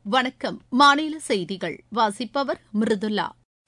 வணக்கம். மாநில செய்திகள் வாசிப்பவர் மிருதுலா.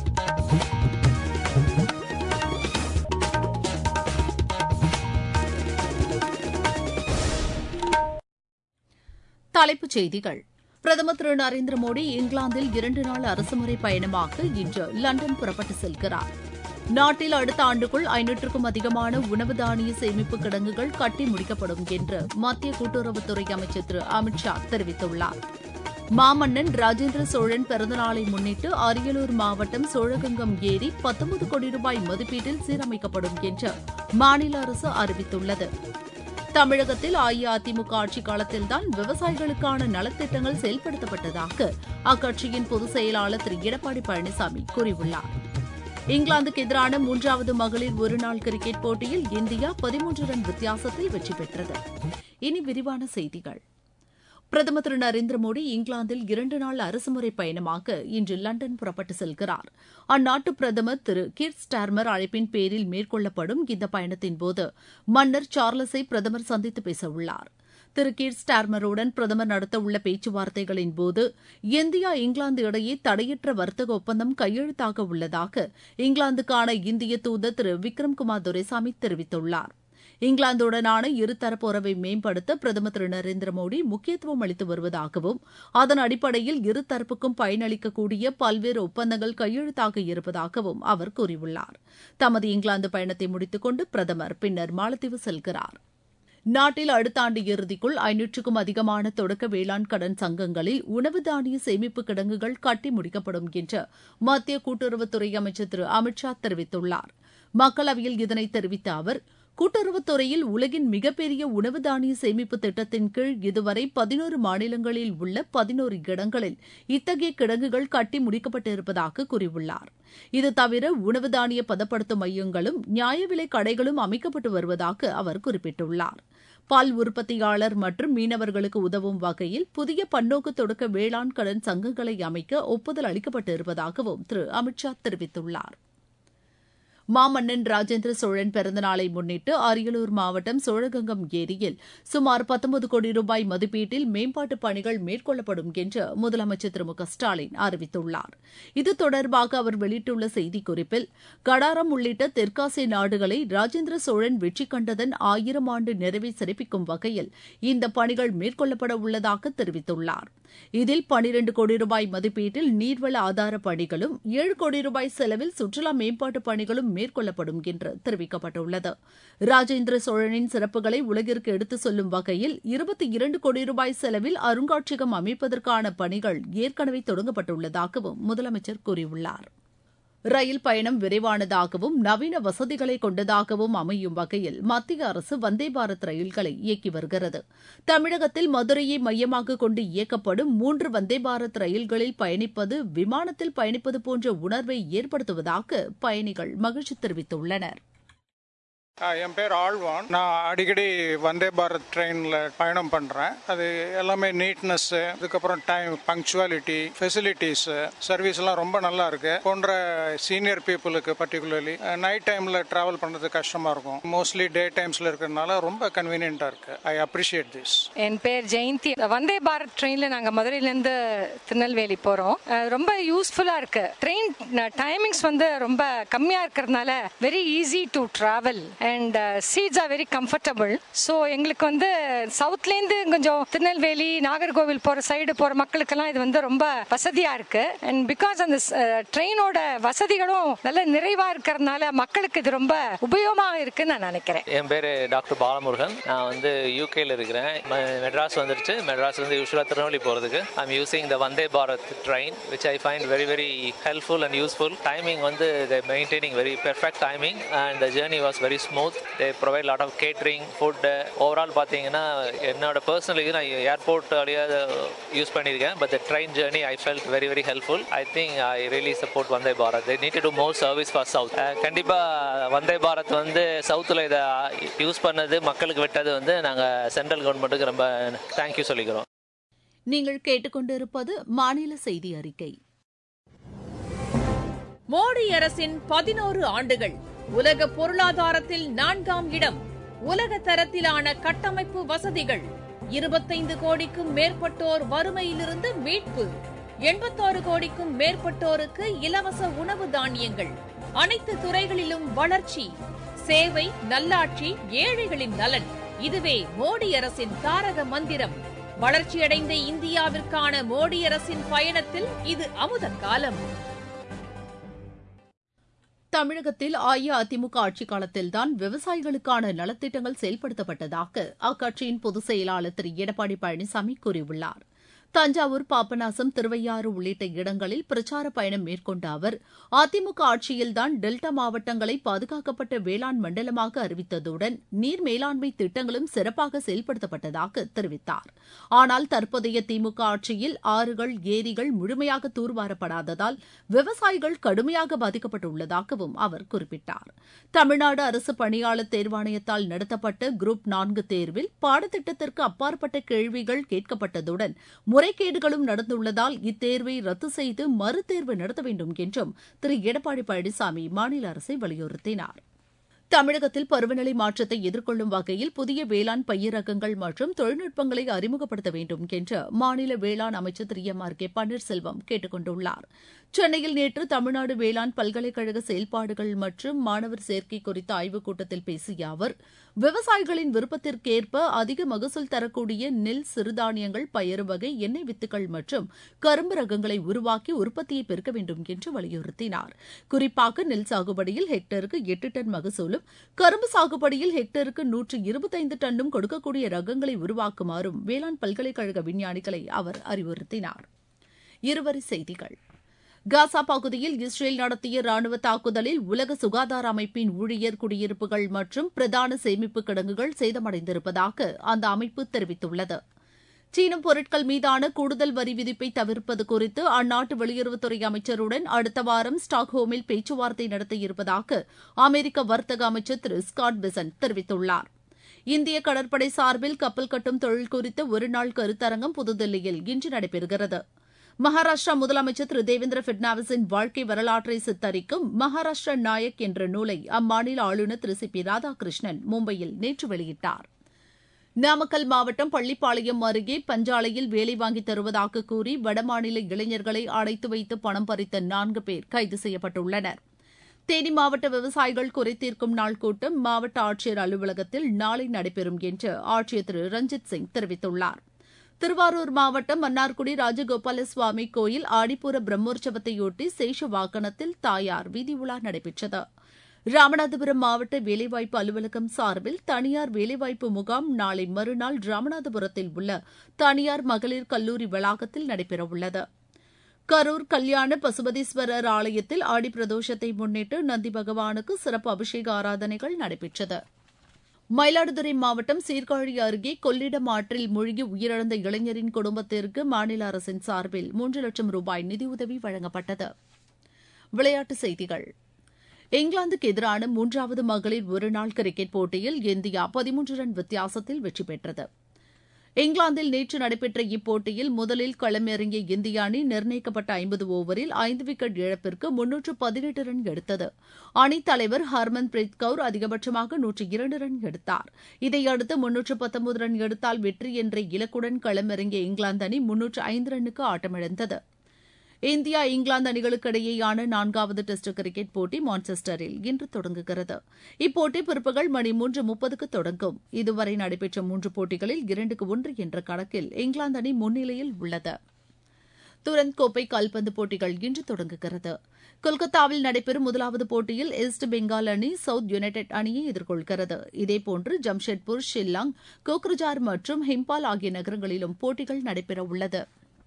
தலைப்புச் செய்திகள். பிரதமர் திரு நரேந்திர மோடி இங்கிலாந்தில் 2 நாள் அரசுமுறை பயணமாக இன்று லண்டன் புறப்பட்டு செல்கிறார். நாட்டில் அடுத்த ஆண்டுக்குள் 500க்கும் அதிகமான உணவு தானிய சேமிப்பு கிடங்குகள் கட்டி முடிக்கப்படும் என்று மத்திய கூட்டுறவுத்துறை அமைச்சர் திரு அமித் ஷா தெரிவித்துள்ளார். மாமன்னன் ராஜேந்திர சோழன் பிறந்தநாளை முன்னிட்டு அரியலூர் மாவட்டம் சோழகங்கம் ஏரி 19 கோடி ரூபாய் மதிப்பீட்டில் சீரமைக்கப்படும் என்று மாநில அரசு அறிவித்துள்ளது. தமிழகத்தில் அஇஅதிமுக ஆட்சிக் காலத்தில்தான் விவசாயிகளுக்கான நலத்திட்டங்கள் செயல்படுத்தப்பட்டதாக அக்கட்சியின் பொதுச் செயலாளர் திரு எடப்பாடி பழனிசாமி கூறியுள்ளார். இங்கிலாந்துக்கு எதிரான 3வது மகளிர் ஒருநாள் கிரிக்கெட் போட்டியில் இந்தியா 13 ரன் வித்தியாசத்தில் வெற்றி பெற்றது. இனி விரிவான செய்திகள். பிரதமர் திரு நரேந்திர மோடி இங்கிலாந்தில் 2 நாள் அரசுமுறை பயணமாக இன்று லண்டன் புறப்பட்டு செல்கிறார். அந்நாட்டு பிரதமர் திரு கீர் ஸ்டார்மர் அழைப்பின் பேரில் மேற்கொள்ளப்படும் இந்த பயணத்தின்போது மன்னர் சார்லஸை பிரதமர் சந்தித்து பேசவுள்ளார். திரு கீர் ஸ்டார்மருடன் பிரதமர் நடத்தவுள்ள பேச்சுவார்த்தைகளின்போது இந்தியா இங்கிலாந்து இடையே தடையற்ற வர்த்தக ஒப்பந்தம் கையெழுத்தாக உள்ளதாக இங்கிலாந்துக்கான இந்திய தூதர் திரு விக்ரம்குமார் துரைசாமி தெரிவித்துள்ளார். இங்கிலாந்துடனான இருதரப்பு உறவை மேம்படுத்த பிரதமர் திரு நரேந்திர மோடி முக்கியத்துவம் அளித்து வருவதாகவும் அதன் அடிப்படையில் இருதரப்புக்கும் பயனளிக்கக்கூடிய பல்வேறு ஒப்பந்தங்கள் கையெழுத்தாக இருப்பதாகவும் அவர் கூறியுள்ளார். தமது இங்கிலாந்து பயணத்தை முடித்துக் கொண்டு பிரதமர் பின்னர் மாலத்தீவு செல்கிறார். நாட்டில் அடுத்த ஆண்டு இறுதிக்குள் 500க்கும் அதிகமான தொடக்க வேளாண் கடன் சங்கங்களில் உணவு தானிய சேமிப்பு கிடங்குகள் கட்டி முடிக்கப்படும் என்று மத்திய கூட்டுறவுத்துறை அமைச்சர் திரு அமித் ஷா தெரிவித்துள்ளார். மக்களவையில் இதனை தெரிவித்த அவர், கூட்டுறவுத்துறையில் உலகின் மிகப்பெரிய உணவு தானிய சேமிப்பு திட்டத்தின் கீழ் இதுவரை 11 மாநிலங்களில் உள்ள 11 இடங்களில் இத்தகைய கிடங்குகள் கட்டி முடிக்கப்பட்டிருப்பதாக கூறியுள்ளார். இது தவிர உணவு தானிய பதப்படுத்தும் மையங்களும் நியாய விலை கடைகளும் அமைக்கப்பட்டு வருவதாக அவர் குறிப்பிட்டுள்ளார். பால் உற்பத்தியாளர் மற்றும் மீனவர்களுக்கு உதவும் வகையில் புதிய பன்னோக்கு தொடக்க வேளாண் கடன் சங்கங்களை அமைக்க ஒப்புதல் அளிக்கப்பட்டிருப்பதாகவும் திரு அமித் ஷா தெரிவித்துள்ளார். மாமன்னன் ராஜேந்திர சோழன் பிறந்தநாளை முன்னிட்டு அரியலூர் மாவட்டம் சோழகங்கம் ஏரியில் சுமார் 19 கோடி ரூபாய் மதிப்பீட்டில் மேம்பாட்டுப் பணிகள் மேற்கொள்ளப்படும் என்று முதலமைச்சர் திரு மு.க.ஸ்டாலின் அறிவித்துள்ளார். இது தொடர்பாக அவர் வெளியிட்டுள்ள செய்திக்குறிப்பில், கடாரம் உள்ளிட்ட தெற்காசிய நாடுகளை ராஜேந்திர சோழன் வெற்றி கண்டதன் 1000 ஆண்டு நிறைவை சிறப்பிக்கும் வகையில் இந்த பணிகள் மேற்கொள்ளப்பட உள்ளதாக தெரிவித்துள்ளார். இதில் 12 கோடி ரூபாய் மதிப்பீட்டில் நீர்வள ஆதார பணிகளும் 7 கோடி ரூபாய் செலவில் சுற்றுலா மேம்பாட்டுப் பணிகளும் மேற்கொள்ளப்படும் என்று தெரிவிக்கப்பட்டுள்ளது. ராஜேந்திர சோழனின் சிறப்புகளை உலகிற்கு எடுத்துச் சொல்லும் வகையில் 22 கோடி ரூபாய் செலவில் அருங்காட்சியகம் அமைப்பதற்கான பணிகள் ஏற்கனவே தொடங்கப்பட்டுள்ளதாகவும் முதலமைச்சர் கூறியுள்ளார். ரயில் பயணம் விரைவானதாகவும் நவீன வசதிகளை கொண்டதாகவும் அமையும் வகையில் மத்திய அரசு வந்தே பாரத் ரயில்களை இயக்கி வருகிறது. தமிழகத்தில் மதுரையை மையமாக கொண்டு இயக்கப்படும் 3 வந்தே பாரத் ரயில்களில் பயணிப்பது விமானத்தில் பயணிப்பது போன்ற உணர்வை ஏற்படுத்துவதாக பயணிகள் மகிழ்ச்சி தெரிவித்துள்ளனர். என் பேர் ஆழ்வான். நான் அடிக்கடி வந்தே பாரத் ட்ரெயினில் பயணம் பண்ணுறேன். அது எல்லாமே நீட்னஸ்ஸு, அதுக்கப்புறம் டைம், பங்க்சுவாலிட்டி, ஃபெசிலிட்டிஸு, சர்வீஸ்லாம் ரொம்ப நல்லா இருக்கு. போன்ற சீனியர் பீப்புளுக்கு பர்டிகுலர்லி நைட் டைமில் ட்ராவல் பண்ணுறது கஷ்டமாக இருக்கும். மோஸ்ட்லி டே டைம்ஸில் இருக்கிறதுனால ரொம்ப கன்வீனியன்ட்டாக இருக்கு. I appreciate this. என் பேர் ஜெயந்தி. வந்தே பாரத் ட்ரெயினில் நாங்கள் மதுரையிலேருந்து திருநெல்வேலி போகிறோம். ரொம்ப யூஸ்ஃபுல்லாக இருக்கு. ட்ரெயின் டைமிங்ஸ் ரொம்ப கம்மியாக இருக்கிறதுனால very easy to travel. And seats are very comfortable. So எங்களுக்கு சவுத்லேருந்து கொஞ்சம் திருநெல்வேலி நாகர்கோவில் போகிற சைடு போகிற மக்களுக்கெல்லாம் இது ரொம்ப வசதியாக இருக்கு. அண்ட் பிகாஸ் அந்த ட்ரெயினோட வசதிகளும் நல்ல நிறைவாக இருக்கிறதுனால மக்களுக்கு இது ரொம்ப உபயோகமாக இருக்குன்னு நான் நினைக்கிறேன். என் பேர் டாக்டர் பாலமுருகன். நான் யூகேல இருக்கிறேன். மெட்ராஸ் வந்துருச்சு. மெட்ராஸ்லேருந்து யூஸ்வலாக திருநெல்வேலி போகிறதுக்கு I'm using the Vande Bharat train which I find very very helpful and useful. Timing they maintaining very perfect timing and the journey was very smooth. They provide a lot of catering, food. Overall பார்த்தீங்கன்னா என்னோட personally நான் airport use பண்ணியிருக்கேன். But the train journey I felt very very helpful. I think I really support Vande Bharat. They need to do more service for South. கண்டிப்பாக வந்தே பாரத் சவுத்தில் இதை use பண்ணது மக்களுக்கு விட்டது நாங்கள் சென்ட்ரல் கவர்மெண்ட்டுக்கு ரொம்ப தேங்க்யூ சொல்லிக்கிறோம். நீங்கள் கேட்டுக்கொண்டிருப்பது மாநில செய்தி அறிக்கை. மோடி அரசின் 11 ஆண்டுகள் உலக பொருளாதாரத்தில் 4ஆம் இடம். உலக தரத்திலான கட்டமைப்பு வசதிகள், 25 கோடிக்கும் மேற்பட்டோர் வறுமையிலிருந்து மீட்பு, 86 கோடிக்கும் மேற்பட்டோருக்கு இலவச உணவு தானியங்கள், அனைத்து துறைகளிலும் வளர்ச்சி, சேவை, நல்லாட்சி, ஏழைகளின் நலன். இதுவே மோடி அரசின் தாரக மந்திரம். வளர்ச்சியடைந்த இந்தியாவிற்கான மோடி அரசின் பயணத்தில் இது அமுத காலம். தமிழகத்தில் அஇஅதிமுக ஆட்சிக் காலத்தில்தான் விவசாயிகளுக்கான நலத்திட்டங்கள் செயல்படுத்தப்பட்டதாக அக்கட்சியின் பொதுச் செயலாளர் திரு எடப்பாடி பழனிசாமி கூறியுள்ளார். தஞ்சாவூர், பாபநாசம், திருவையாறு உள்ளிட்ட இடங்களில் பிரச்சார பயணம் மேற்கொண்ட அவர் அதிமுக ஆட்சியில்தான் டெல்டா மாவட்டங்களை பாதுகாக்கப்பட்ட வேளாண் மண்டலமாக அறிவித்ததுடன் நீர் மேலாண்மை திட்டங்களும் சிறப்பாக செயல்படுத்தப்பட்டதாக தெரிவித்தார். ஆனால் தற்போதைய திமுக ஆட்சியில் ஆறுகள், ஏரிகள் முழுமையாக தூர்வாரப்படாததால் விவசாயிகள் கடுமையாக பாதிக்கப்பட்டுள்ளதாகவும் அவர் குறிப்பிட்டார். தமிழ்நாடு அரசு பணியாளர் தேர்வாணையத்தால் நடத்தப்பட்ட குரூப் 4 தேர்வில் பாடத்திட்டத்திற்கு அப்பாற்பட்ட கேள்விகள் கேட்கப்பட்டதுடன் முறைகேடுகளும் நடந்துள்ளதால் இத்தேர்வை ரத்து செய்து மறுதேர்வு நடத்த வேண்டும் என்றும் திரு எடப்பாடி பழனிசாமி மாநில அரசை வலியுறுத்தினார். தமிழகத்தில் பருவநிலை மாற்றத்தை எதிர்கொள்ளும் வகையில் புதிய வேளாண் பயிர் ரகங்கள் மற்றும் தொழில்நுட்பங்களை அறிமுகப்படுத்த வேண்டும் என்று மாநில வேளாண் அமைச்சர் திரு எம்.ஆர்.கே. பன்னீர்செல்வம் கேட்டுக் கொண்டுள்ளார். சென்னையில் நேற்று தமிழ்நாடு வேளாண் பல்கலைக்கழக செயல்பாடுகள் மற்றும் மாணவர் சேர்க்கை குறித்த ஆய்வுக் கூட்டத்தில் பேசிய அவர், விவசாயிகளின் விருப்பத்திற்கேற்ப அதிக மகசூல் தரக்கூடிய நெல், சிறுதானியங்கள், பயறு வகை, எண்ணெய் வித்துக்கள் மற்றும் கரும்பு ரகங்களை உருவாக்கி உற்பத்தியை பெருக்க வேண்டும் என்று வலியுறுத்தினார். குறிப்பாக நெல் சாகுபடியில் ஹெக்டருக்கு 8 டன் மகசூலும், கரும்பு சாகுபடியில் ஹெக்டருக்கு 125 டன்னும் கொடுக்கக்கூடிய ரகங்களை உருவாக்குமாறும் வேளாண் பல்கலைக்கழக விஞ்ஞானிகளை அவர் அறிவுறுத்தினார். இருவரி செய்திகள். காசா பகுதியில் இஸ்ரேல் நடத்திய ராணுவ தாக்குதலில் உலக சுகாதார அமைப்பின் ஊழியர் குடியிருப்புகள் மற்றும் பிரதான சேமிப்பு கிடங்குகள் சேதமடைந்திருப்பதாக அந்த அமைப்பு தெரிவித்துள்ளது. சீன பொருட்கள் மீதான கூடுதல் வரி விதிப்பை தவிர்ப்பது குறித்து அந்நாட்டு வெளியுறவுத்துறை அமைச்சருடன் அடுத்த வாரம் ஸ்டாக்ஹோமில் பேச்சுவார்த்தை நடத்தியிருப்பதாக அமெரிக்க வர்த்தக அமைச்சர் திரு ஸ்காட் பெசன்ட் தெரிவித்துள்ளார். இந்திய கடற்படை சார்பில் கப்பல் கட்டும் தொழில் குறித்த ஒருநாள் கருத்தரங்கம் புதுதில்லியில் இன்று நடைபெறுகிறது. மகாராஷ்டிரா முதலமைச்சர் திரு தேவேந்திர பட்னாவிஸின் வாழ்க்கை வரலாற்றை சித்தரிக்கும் மகாராஷ்டிரா நாயக் என்ற நூலை அம்மாநில ஆளுநர் திரு சி பி ராதாகிருஷ்ணன் மும்பையில் நேற்று வெளியிட்டார். நாமக்கல் மாவட்டம் பள்ளிப்பாளையம் அருகே பஞ்சாலையில் வேலை வாங்கித் தருவதாக கூறி வடமாநில இளைஞர்களை அடைத்து வைத்து பணம் பறித்த 4 பேர் கைது செய்யப்பட்டுள்ளனர். தேனி மாவட்ட விவசாயிகள் குறைதீர்க்கும் நாள் கூட்டம் மாவட்ட ஆட்சியர் அலுவலகத்தில் நாளை நடைபெறும் என்று ஆட்சியர் திரு ரஞ்சித் சிங் தெரிவித்துள்ளார். திருவாரூர் மாவட்டம் மன்னார்குடி ராஜகோபால சுவாமி கோயில் ஆடிப்பூர பிரம்மோற்சவத்தையொட்டி சேஷ வாகனத்தில் தாயார் வீதி உலா நடைபெற்றது. ராமநாதபுரம் மாவட்ட வேலைவாய்ப்பு அலுவலகம் சார்பில் தனியார் வேலைவாய்ப்பு முகாம் நாளை மறுநாள் ராமநாதபுரத்தில் உள்ள தனியார் மகளிர் கல்லூரி வளாகத்தில் நடைபெறவுள்ளது. கரூர் கல்யாண பசுபதீஸ்வரர் ஆலயத்தில் ஆடி பிரதோஷத்தை முன்னிட்டு நந்தி பகவானுக்கு சிறப்பு அபிஷேக ஆராதனைகள் நடைபெற்றது. மயிலாடுதுறை மாவட்டம் சீர்காழி அருகே கொள்ளிடம் ஆற்றில் மூழ்கி உயிரிழந்த இளைஞரின் குடும்பத்திற்கு மாநில அரசின் சார்பில் 3 லட்சம் ரூபாய் நிதியுதவி வழங்கப்பட்டது. விளையாட்டுச் செய்திகள். இங்கிலாந்துக்கு எதிரான 3வது மகளிர் ஒருநாள் கிரிக்கெட் போட்டியில் இந்தியா 13 ரன் வித்தியாசத்தில் வெற்றி பெற்றது. இங்கிலாந்தில் நேற்று நடைபெற்ற இப்போட்டியில் முதலில் களமிறங்கிய இந்திய அணி நிர்ணயிக்கப்பட்ட 50 ஓவரில் 5 விக்கெட் இழப்பிற்கு 318 ரன் எடுத்தது. அணித் தலைவர் ஹர்மன்பிரீத் கவுர் அதிகபட்சமாக 102 ரன் எடுத்தார். இதையடுத்து 319 ரன் எடுத்தால் வெற்றி என்ற இலக்குடன் களமிறங்கிய இங்கிலாந்து அணி 305 ரன்னுக்கு ஆட்டமிழந்தது. இந்தியா இங்கிலாந்து அணிகளுக்கு இடையேயான 4வது டெஸ்ட் கிரிக்கெட் போட்டி மான்செஸ்டரில் இன்று தொடங்குகிறது. இப்போட்டி பிற்பகல் மணி 3:30க்கு தொடங்கும். இதுவரை நடைபெற்ற 3 போட்டிகளில் 2-1 என்ற கணக்கில் இங்கிலாந்து அணி முன்னிலையில் உள்ளது. துரந்த் கோப்பை கால்பந்து போட்டிகள் இன்று தொடங்குகிறது. கொல்கத்தாவில் நடைபெறும் முதலாவது போட்டியில் ஈஸ்ட் பெங்கால் அணி சவுத் யுனைடெட் அணியை எதிர்கொள்கிறது. இதேபோன்று ஜம்ஷெட்பூர், ஷில்லாங், கோக்ரஜார் மற்றும் ஹிம்பால் ஆகிய நகரங்களிலும் போட்டிகள் நடைபெறவுள்ளது.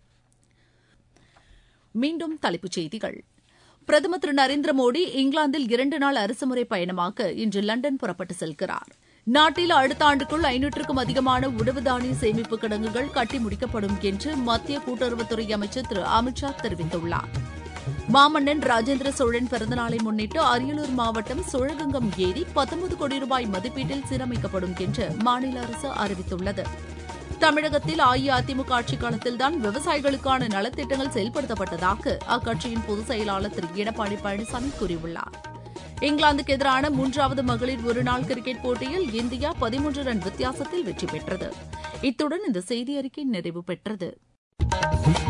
மீண்டும் தலைப்புச் செய்திகள். பிரதமர் திரு நரேந்திர மோடி இங்கிலாந்தில் 2 நாள் அரசுமுறை பயணமாக இன்று லண்டன் புறப்பட்டு செல்கிறார். நாட்டில் அடுத்த ஆண்டுக்குள் 500க்கும் அதிகமான உணவு தானிய சேமிப்பு கிடங்குகள் கட்டி முடிக்கப்படும் என்று மத்திய கூட்டுறவுத்துறை அமைச்சர் திரு அமித் ஷா தெரிவித்துள்ளார். மாமன்னன் ராஜேந்திர சோழன் பிறந்தநாளை முன்னிட்டு அரியலூர் மாவட்டம் சோழகங்கம் ஏரி 19 கோடி ரூபாய் மதிப்பீட்டில் சீரமைக்கப்படும் என்று மாநில அரசு அறிவித்துள்ளது. தமிழகத்தில் அஇஅதிமுக ஆட்சிக் காலத்தில்தான் விவசாயிகளுக்கான நலத்திட்டங்கள் செயல்படுத்தப்பட்டதாக அக்கட்சியின் பொதுச் செயலாளர் திரு எடப்பாடி பழனிசாமி கூறியுள்ளார். இங்கிலாந்துக்கு எதிரான 3வது மகளிர் ஒருநாள் கிரிக்கெட் போட்டியில் இந்தியா 13 ரன் வித்தியாசத்தில் வெற்றி பெற்றது. இத்துடன் இந்த செய்தி அறிக்கை நிறைவு பெற்றது.